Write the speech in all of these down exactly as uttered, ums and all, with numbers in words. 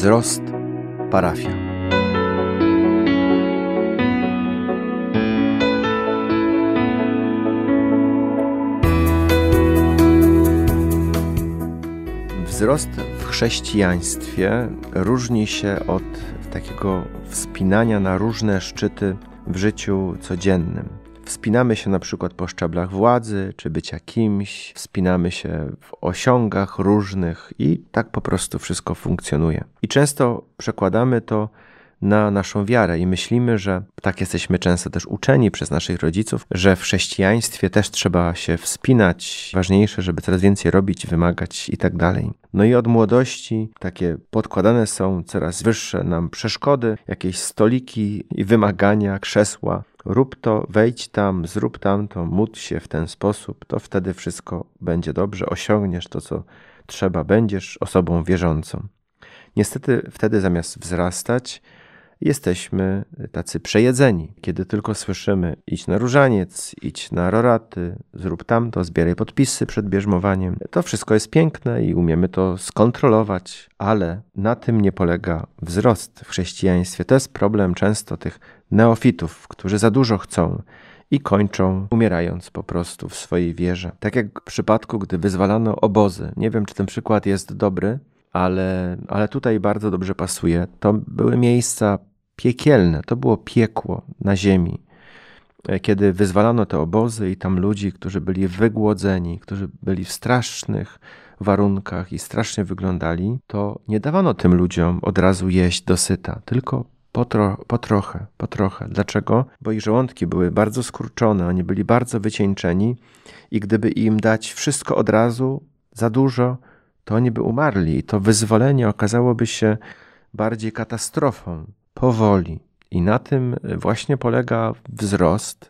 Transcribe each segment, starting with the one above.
Wzrost Parafia. Wzrost w chrześcijaństwie różni się od takiego wspinania na różne szczyty w życiu codziennym. Wspinamy się na przykład po szczeblach władzy, czy bycia kimś, wspinamy się w osiągach różnych i tak po prostu wszystko funkcjonuje. I często przekładamy to na naszą wiarę i myślimy, że tak jesteśmy często też uczeni przez naszych rodziców, że w chrześcijaństwie też trzeba się wspinać, ważniejsze, żeby coraz więcej robić, wymagać i tak dalej. No i od młodości takie podkładane są coraz wyższe nam przeszkody, jakieś stoliki i wymagania, krzesła. Rób to, wejdź tam, zrób tamto, módl się w ten sposób, to wtedy wszystko będzie dobrze, osiągniesz to, co trzeba, będziesz osobą wierzącą. Niestety wtedy zamiast wzrastać, jesteśmy tacy przejedzeni. Kiedy tylko słyszymy idź na różaniec, idź na roraty, zrób tamto, zbieraj podpisy przed bierzmowaniem. To wszystko jest piękne i umiemy to skontrolować, ale na tym nie polega wzrost w chrześcijaństwie. To jest problem często tych neofitów, którzy za dużo chcą i kończą umierając po prostu w swojej wierze. Tak jak w przypadku, gdy wyzwalano obozy. Nie wiem, czy ten przykład jest dobry, ale, ale tutaj bardzo dobrze pasuje. To były miejsca piekielne, to było piekło na ziemi. Kiedy wyzwalano te obozy i tam ludzi, którzy byli wygłodzeni, którzy byli w strasznych warunkach i strasznie wyglądali, to nie dawano tym ludziom od razu jeść dosyta, tylko po, tro, po trochę, po trochę. Dlaczego? Bo ich żołądki były bardzo skurczone, oni byli bardzo wycieńczeni i gdyby im dać wszystko od razu, za dużo, to oni by umarli i to wyzwolenie okazałoby się bardziej katastrofą, powoli. I na tym właśnie polega wzrost,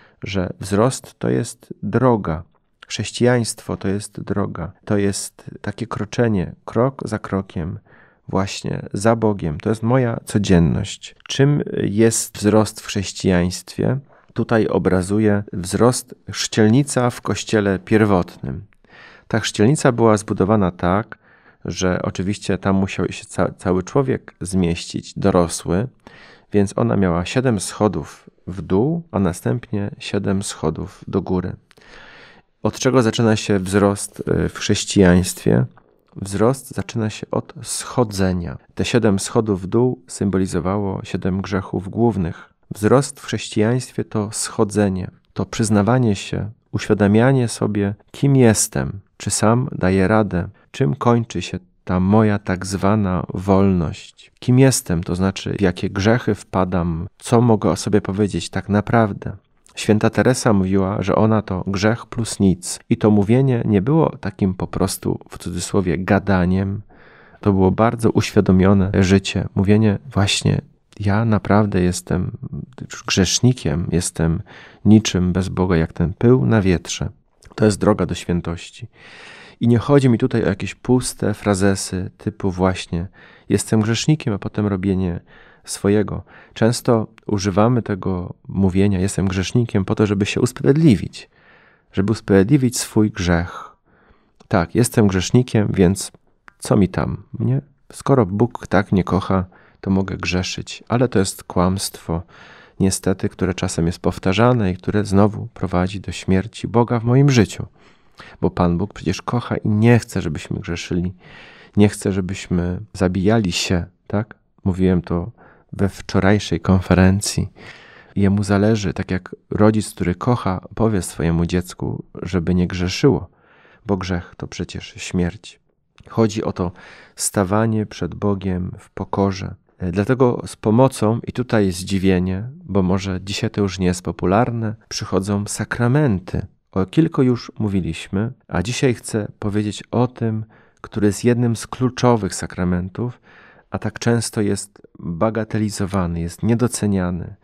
że wzrost to jest droga. Chrześcijaństwo to jest droga. To jest takie kroczenie, krok za krokiem, właśnie za Bogiem. To jest moja codzienność. Czym jest wzrost w chrześcijaństwie? Tutaj obrazuję wzrost chrzcielnica w kościele pierwotnym. Ta chrzcielnica była zbudowana tak, że oczywiście tam musiał się ca- cały człowiek zmieścić, dorosły, więc ona miała siedem schodów w dół, a następnie siedem schodów do góry. Od czego zaczyna się wzrost w chrześcijaństwie? Wzrost zaczyna się od schodzenia. Te siedem schodów w dół symbolizowało siedem grzechów głównych. Wzrost w chrześcijaństwie to schodzenie, to przyznawanie się, uświadamianie sobie, kim jestem, czy sam daję radę, czym kończy się ta moja tak zwana wolność. Kim jestem, to znaczy w jakie grzechy wpadam, co mogę o sobie powiedzieć tak naprawdę. Święta Teresa mówiła, że ona to grzech plus nic. I to mówienie nie było takim po prostu, w cudzysłowie, gadaniem. To było bardzo uświadomione życie. Mówienie właśnie, ja naprawdę jestem grzesznikiem, jestem niczym bez Boga, jak ten pył na wietrze. To jest droga do świętości. I nie chodzi mi tutaj o jakieś puste frazesy typu właśnie jestem grzesznikiem, a potem robienie swojego. Często używamy tego mówienia jestem grzesznikiem po to, żeby się usprawiedliwić, żeby usprawiedliwić swój grzech. Tak, jestem grzesznikiem, więc co mi tam, nie? Skoro Bóg tak mnie kocha, to mogę grzeszyć, ale to jest kłamstwo, niestety, które czasem jest powtarzane i które znowu prowadzi do śmierci Boga w moim życiu. Bo Pan Bóg przecież kocha i nie chce, żebyśmy grzeszyli, nie chce, żebyśmy zabijali się, tak? Mówiłem to we wczorajszej konferencji. Jemu zależy, tak jak rodzic, który kocha, powie swojemu dziecku, żeby nie grzeszyło, bo grzech to przecież śmierć. Chodzi o to stawanie przed Bogiem w pokorze. Dlatego z pomocą, i tutaj zdziwienie, bo może dzisiaj to już nie jest popularne, przychodzą sakramenty. O kilku już mówiliśmy, a dzisiaj chcę powiedzieć o tym, który jest jednym z kluczowych sakramentów, a tak często jest bagatelizowany, jest niedoceniany,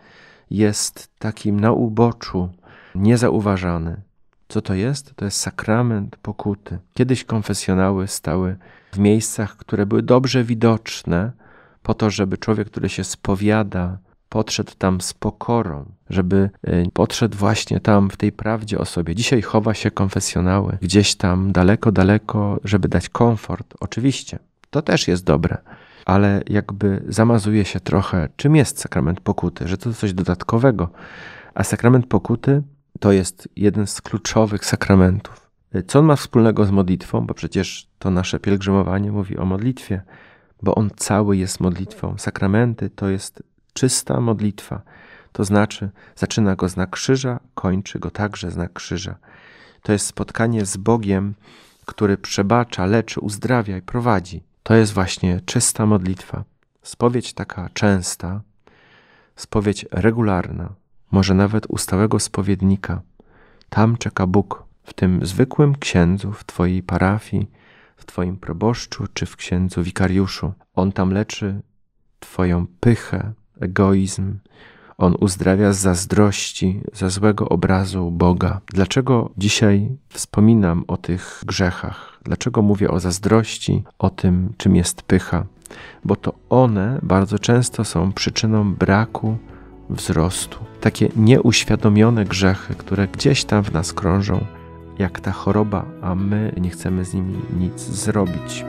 jest takim na uboczu, niezauważany. Co to jest? To jest sakrament pokuty. Kiedyś konfesjonały stały w miejscach, które były dobrze widoczne, po to, żeby człowiek, który się spowiada, podszedł tam z pokorą, żeby podszedł właśnie tam w tej prawdzie o sobie. Dzisiaj chowa się konfesjonały gdzieś tam daleko, daleko, żeby dać komfort. Oczywiście, to też jest dobre, ale jakby zamazuje się trochę, czym jest sakrament pokuty, że to coś dodatkowego. A sakrament pokuty to jest jeden z kluczowych sakramentów. Co on ma wspólnego z modlitwą? Bo przecież to nasze pielgrzymowanie mówi o modlitwie, bo on cały jest modlitwą. Sakramenty to jest czysta modlitwa. To znaczy zaczyna go znak krzyża, kończy go także znak krzyża. To jest spotkanie z Bogiem, który przebacza, leczy, uzdrawia i prowadzi. To jest właśnie czysta modlitwa. Spowiedź taka częsta, spowiedź regularna, może nawet u stałego spowiednika. Tam czeka Bóg, w tym zwykłym księdzu, w twojej parafii, w twoim proboszczu czy w księdzu wikariuszu. On tam leczy twoją pychę, egoizm. On uzdrawia z zazdrości, ze złego obrazu Boga. Dlaczego dzisiaj wspominam o tych grzechach? Dlaczego mówię o zazdrości, o tym, czym jest pycha? Bo to one bardzo często są przyczyną braku wzrostu. Takie nieuświadomione grzechy, które gdzieś tam w nas krążą, jak ta choroba, a my nie chcemy z nimi nic zrobić.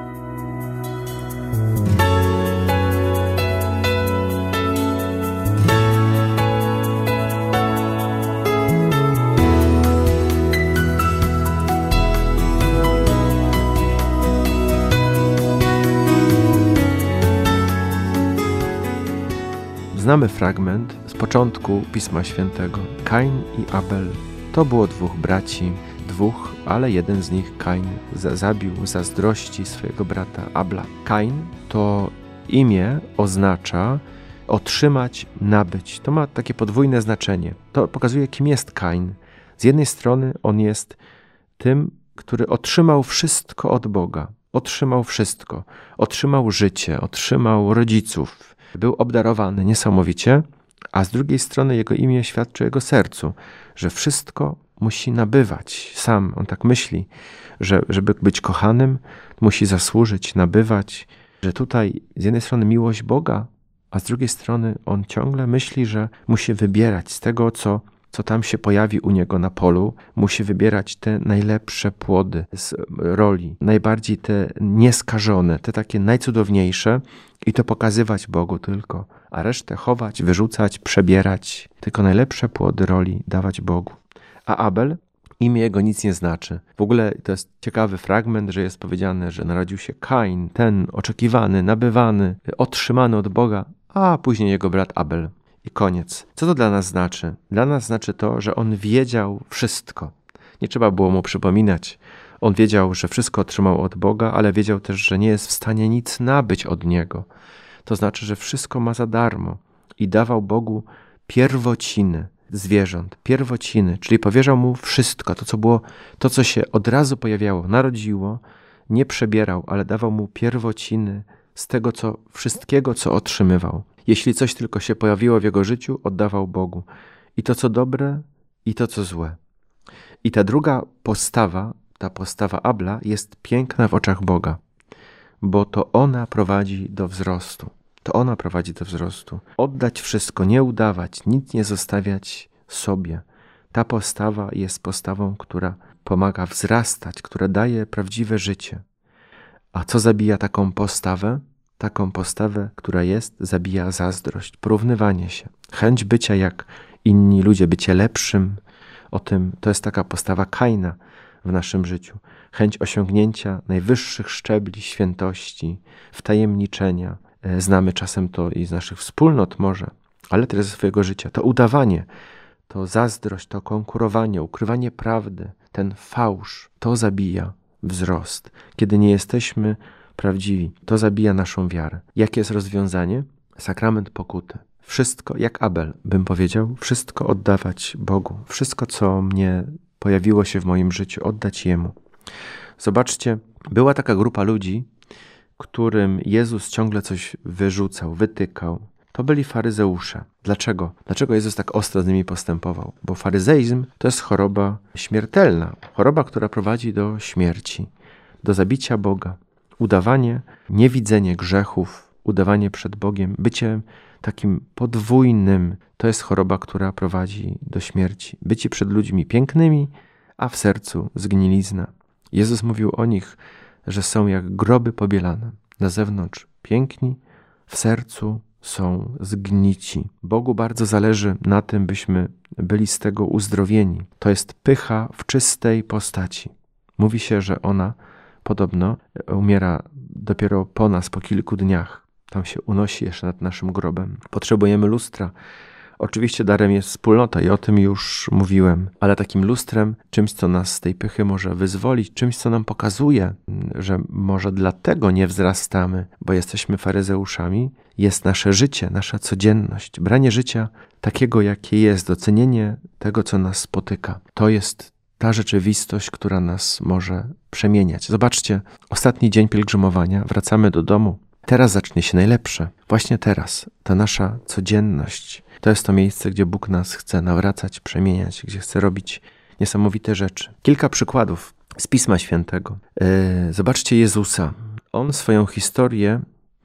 Znamy fragment z początku Pisma Świętego. Kain i Abel to było dwóch braci, dwóch, ale jeden z nich, Kain, zabił z zazdrości swojego brata Abla. Kain to imię oznacza otrzymać, nabyć. To ma takie podwójne znaczenie. To pokazuje, kim jest Kain. Z jednej strony on jest tym, który otrzymał wszystko od Boga. Otrzymał wszystko. Otrzymał życie, otrzymał rodziców. Był obdarowany niesamowicie, a z drugiej strony jego imię świadczy o jego sercu, że wszystko musi nabywać sam. On tak myśli, że żeby być kochanym, musi zasłużyć, nabywać, że tutaj z jednej strony miłość Boga, a z drugiej strony on ciągle myśli, że musi wybierać z tego, co, co tam się pojawi u niego na polu, musi wybierać te najlepsze płody z roli, najbardziej te nieskażone, te takie najcudowniejsze i to pokazywać Bogu tylko, a resztę chować, wyrzucać, przebierać, tylko najlepsze płody roli dawać Bogu. A Abel, imię jego nic nie znaczy. W ogóle to jest ciekawy fragment, że jest powiedziane, że narodził się Kain, ten oczekiwany, nabywany, otrzymany od Boga, a później jego brat Abel. I koniec. Co to dla nas znaczy? Dla nas znaczy to, że on wiedział wszystko. Nie trzeba było mu przypominać. On wiedział, że wszystko otrzymał od Boga, ale wiedział też, że nie jest w stanie nic nabyć od Niego. To znaczy, że wszystko ma za darmo. I dawał Bogu pierwociny zwierząt, pierwociny, czyli powierzał mu wszystko, to co było, to co się od razu pojawiało, narodziło, nie przebierał, ale dawał mu pierwociny z tego, co wszystkiego, co otrzymywał. Jeśli coś tylko się pojawiło w jego życiu, oddawał Bogu. I to, co dobre, i to, co złe. I ta druga postawa, ta postawa Abla jest piękna w oczach Boga, bo to ona prowadzi do wzrostu. To ona prowadzi do wzrostu. Oddać wszystko, nie udawać, nic nie zostawiać sobie. Ta postawa jest postawą, która pomaga wzrastać, która daje prawdziwe życie. A co zabija taką postawę? Taką postawę, która jest, zabija zazdrość, porównywanie się, chęć bycia jak inni ludzie, bycie lepszym. O tym, to jest taka postawa Kaina w naszym życiu. Chęć osiągnięcia najwyższych szczebli świętości, wtajemniczenia. Znamy czasem to i z naszych wspólnot może, ale też ze swojego życia. To udawanie, to zazdrość, to konkurowanie, ukrywanie prawdy, ten fałsz, to zabija wzrost. Kiedy nie jesteśmy prawdziwi, to zabija naszą wiarę. Jakie jest rozwiązanie? Sakrament pokuty. Wszystko, jak Abel bym powiedział, wszystko oddawać Bogu. Wszystko, co mnie pojawiło się w moim życiu, oddać Jemu. Zobaczcie, była taka grupa ludzi, którym Jezus ciągle coś wyrzucał, wytykał. To byli faryzeusze. Dlaczego? Dlaczego Jezus tak ostro z nimi postępował? Bo faryzeizm to jest choroba śmiertelna. Choroba, która prowadzi do śmierci, do zabicia Boga. Udawanie, niewidzenie grzechów, udawanie przed Bogiem, bycie takim podwójnym, to jest choroba, która prowadzi do śmierci. Bycie przed ludźmi pięknymi, a w sercu zgnilizna. Jezus mówił o nich, że są jak groby pobielane. Na zewnątrz piękni, w sercu są zgnici. Bogu bardzo zależy na tym, byśmy byli z tego uzdrowieni. To jest pycha w czystej postaci. Mówi się, że ona podobno umiera dopiero po nas, po kilku dniach. Tam się unosi jeszcze nad naszym grobem. Potrzebujemy lustra. Oczywiście darem jest wspólnota i o tym już mówiłem, ale takim lustrem, czymś, co nas z tej pychy może wyzwolić, czymś, co nam pokazuje, że może dlatego nie wzrastamy, bo jesteśmy faryzeuszami, jest nasze życie, nasza codzienność. Branie życia takiego, jakie jest, docenienie tego, co nas spotyka. To jest ta rzeczywistość, która nas może przemieniać. Zobaczcie, ostatni dzień pielgrzymowania, wracamy do domu. Teraz zacznie się najlepsze. Właśnie teraz. Ta nasza codzienność. To jest to miejsce, gdzie Bóg nas chce nawracać, przemieniać, gdzie chce robić niesamowite rzeczy. Kilka przykładów z Pisma Świętego. Yy, zobaczcie Jezusa. On swoją historię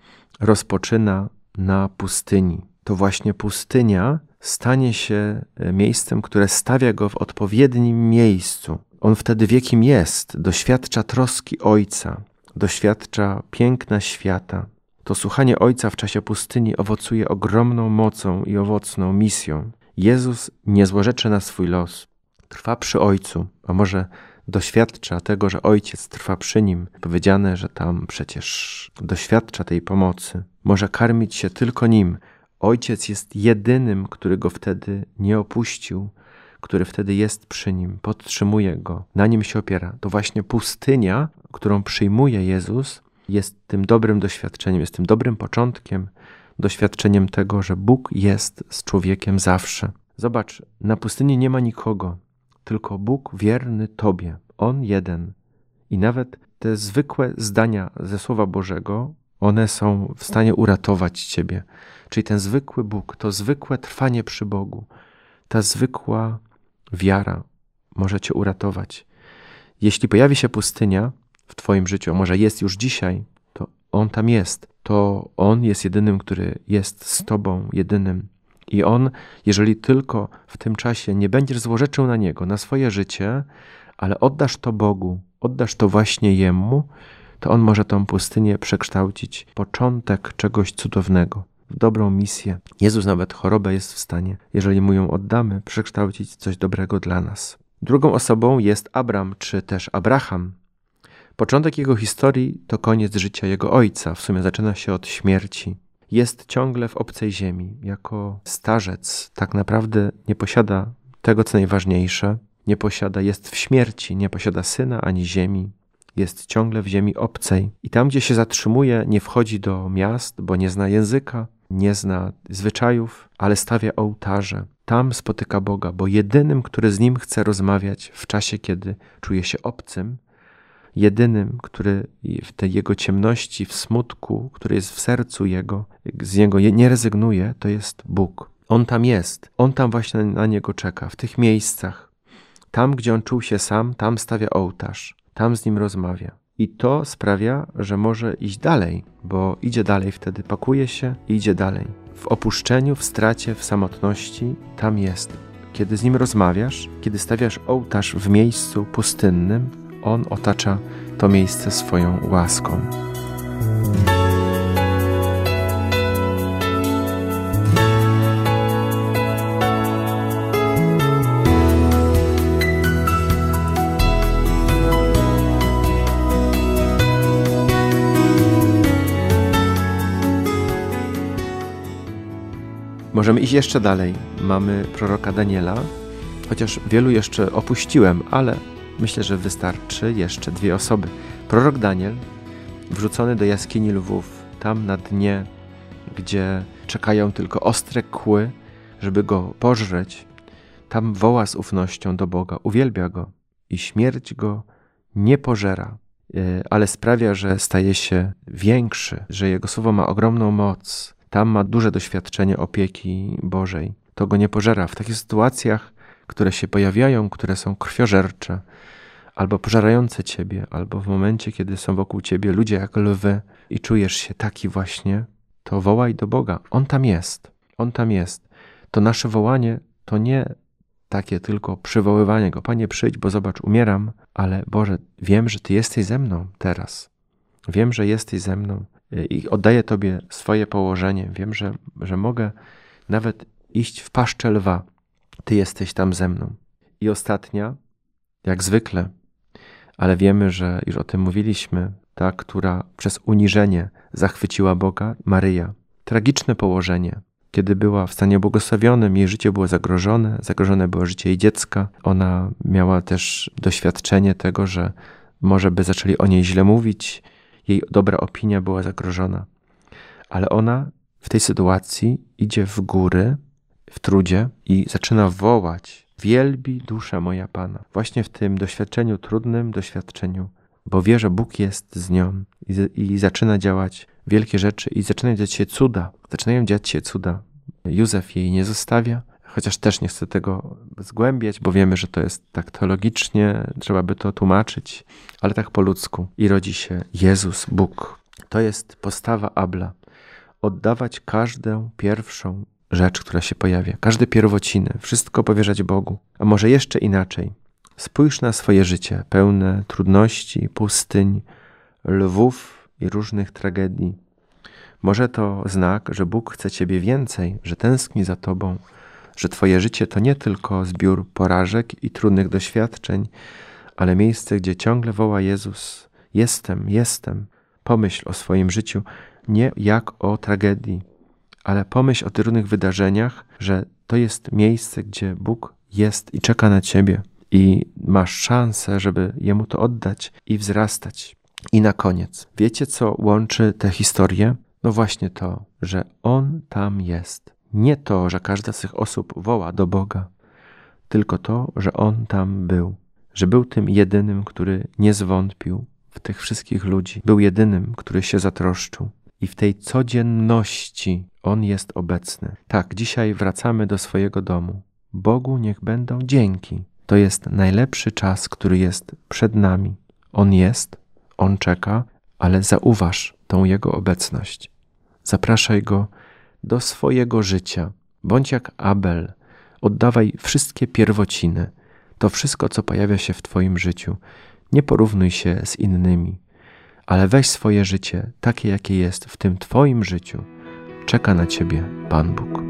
rozpoczyna na pustyni. To właśnie pustynia stanie się miejscem, które stawia go w odpowiednim miejscu. On wtedy wie, kim jest. Doświadcza troski Ojca. Doświadcza piękna świata. To słuchanie Ojca w czasie pustyni owocuje ogromną mocą i owocną misją. Jezus nie złorzeczy na swój los. Trwa przy Ojcu, a może doświadcza tego, że Ojciec trwa przy Nim. Powiedziane, że tam przecież doświadcza tej pomocy. Może karmić się tylko Nim. Ojciec jest jedynym, który Go wtedy nie opuścił, który wtedy jest przy Nim, podtrzymuje Go, na Nim się opiera. To właśnie pustynia, którą przyjmuje Jezus, jest tym dobrym doświadczeniem, jest tym dobrym początkiem, doświadczeniem tego, że Bóg jest z człowiekiem zawsze. Zobacz, na pustyni nie ma nikogo, tylko Bóg wierny Tobie, On jeden. I nawet te zwykłe zdania ze Słowa Bożego, one są w stanie uratować Ciebie. Czyli ten zwykły Bóg, to zwykłe trwanie przy Bogu, ta zwykła wiara może Cię uratować. Jeśli pojawi się pustynia w Twoim życiu, a może jest już dzisiaj, to On tam jest. To On jest jedynym, który jest z Tobą, jedynym. I On, jeżeli tylko w tym czasie nie będziesz złorzeczył na Niego, na swoje życie, ale oddasz to Bogu, oddasz to właśnie Jemu, to On może tą pustynię przekształcić w początek czegoś cudownego, w dobrą misję. Jezus nawet chorobę jest w stanie, jeżeli Mu ją oddamy, przekształcić coś dobrego dla nas. Drugą osobą jest Abram, czy też Abraham. Początek jego historii to koniec życia jego ojca. W sumie zaczyna się od śmierci. Jest ciągle w obcej ziemi. Jako starzec tak naprawdę nie posiada tego, co najważniejsze. Nie posiada, jest w śmierci, nie posiada syna ani ziemi. Jest ciągle w ziemi obcej. I tam, gdzie się zatrzymuje, nie wchodzi do miast, bo nie zna języka, nie zna zwyczajów, ale stawia ołtarze. Tam spotyka Boga, bo jedynym, który z Nim chce rozmawiać w czasie, kiedy czuje się obcym, jedynym, który w tej Jego ciemności, w smutku, który jest w sercu Jego, z Niego nie rezygnuje, to jest Bóg. On tam jest. On tam właśnie na Niego czeka, w tych miejscach. Tam, gdzie On czuł się sam, tam stawia ołtarz. Tam z Nim rozmawia. I to sprawia, że może iść dalej, bo idzie dalej wtedy, pakuje się i idzie dalej. W opuszczeniu, w stracie, w samotności, tam jest. Kiedy z Nim rozmawiasz, kiedy stawiasz ołtarz w miejscu pustynnym, On otacza to miejsce swoją łaską. Możemy iść jeszcze dalej. Mamy proroka Daniela, chociaż wielu jeszcze opuściłem, ale myślę, że wystarczy jeszcze dwie osoby. Prorok Daniel, wrzucony do jaskini lwów, tam na dnie, gdzie czekają tylko ostre kły, żeby go pożreć, tam woła z ufnością do Boga, uwielbia Go i śmierć go nie pożera, ale sprawia, że staje się większy, że Jego słowo ma ogromną moc. Tam ma duże doświadczenie opieki Bożej. To go nie pożera. W takich sytuacjach, które się pojawiają, które są krwiożercze, albo pożerające Ciebie, albo w momencie, kiedy są wokół Ciebie ludzie jak lwy i czujesz się taki właśnie, to wołaj do Boga. On tam jest. On tam jest. To nasze wołanie to nie takie tylko przywoływanie Go. Panie, przyjdź, bo zobacz, umieram, ale Boże, wiem, że Ty jesteś ze mną teraz. Wiem, że jesteś ze mną i oddaję Tobie swoje położenie. Wiem, że, że mogę nawet iść w paszczę lwa. Ty jesteś tam ze mną. I ostatnia, jak zwykle, ale wiemy, że już o tym mówiliśmy, ta, która przez uniżenie zachwyciła Boga, Maryja. Tragiczne położenie. Kiedy była w stanie błogosławionym, jej życie było zagrożone, zagrożone było życie jej dziecka. Ona miała też doświadczenie tego, że może by zaczęli o niej źle mówić, jej dobra opinia była zagrożona. Ale ona w tej sytuacji idzie w góry, w trudzie i zaczyna wołać: wielbi dusza moja Pana. Właśnie w tym doświadczeniu, trudnym doświadczeniu, bo wie, że Bóg jest z nią i, i zaczyna działać wielkie rzeczy i zaczynają dziać się cuda. Zaczynają dziać się cuda. Józef jej nie zostawia, chociaż też nie chcę tego zgłębiać, bo wiemy, że to jest tak teologicznie, trzeba by to tłumaczyć, ale tak po ludzku. I rodzi się Jezus, Bóg. To jest postawa Abla. Oddawać każdą pierwszą rzecz, która się pojawia, każde pierwociny, wszystko powierzać Bogu. A może jeszcze inaczej. Spójrz na swoje życie, pełne trudności, pustyń, lwów i różnych tragedii. Może to znak, że Bóg chce Ciebie więcej, że tęskni za Tobą, że Twoje życie to nie tylko zbiór porażek i trudnych doświadczeń, ale miejsce, gdzie ciągle woła Jezus: jestem, jestem. Pomyśl o swoim życiu nie jak o tragedii, ale pomyśl o trudnych wydarzeniach, że to jest miejsce, gdzie Bóg jest i czeka na Ciebie i masz szansę, żeby Jemu to oddać i wzrastać. I na koniec, wiecie, co łączy te historie? No właśnie to, że On tam jest. Nie to, że każda z tych osób woła do Boga, tylko to, że On tam był. Że był tym jedynym, który nie zwątpił w tych wszystkich ludzi. Był jedynym, który się zatroszczył. I w tej codzienności On jest obecny. Tak, dzisiaj wracamy do swojego domu. Bogu niech będą dzięki. To jest najlepszy czas, który jest przed nami. On jest, On czeka, ale zauważ tą Jego obecność. Zapraszaj Go do swojego życia. Bądź jak Abel. Oddawaj wszystkie pierwociny. To wszystko, co pojawia się w Twoim życiu. Nie porównuj się z innymi, ale weź swoje życie takie, jakie jest w tym Twoim życiu. Czeka na Ciebie Pan Bóg.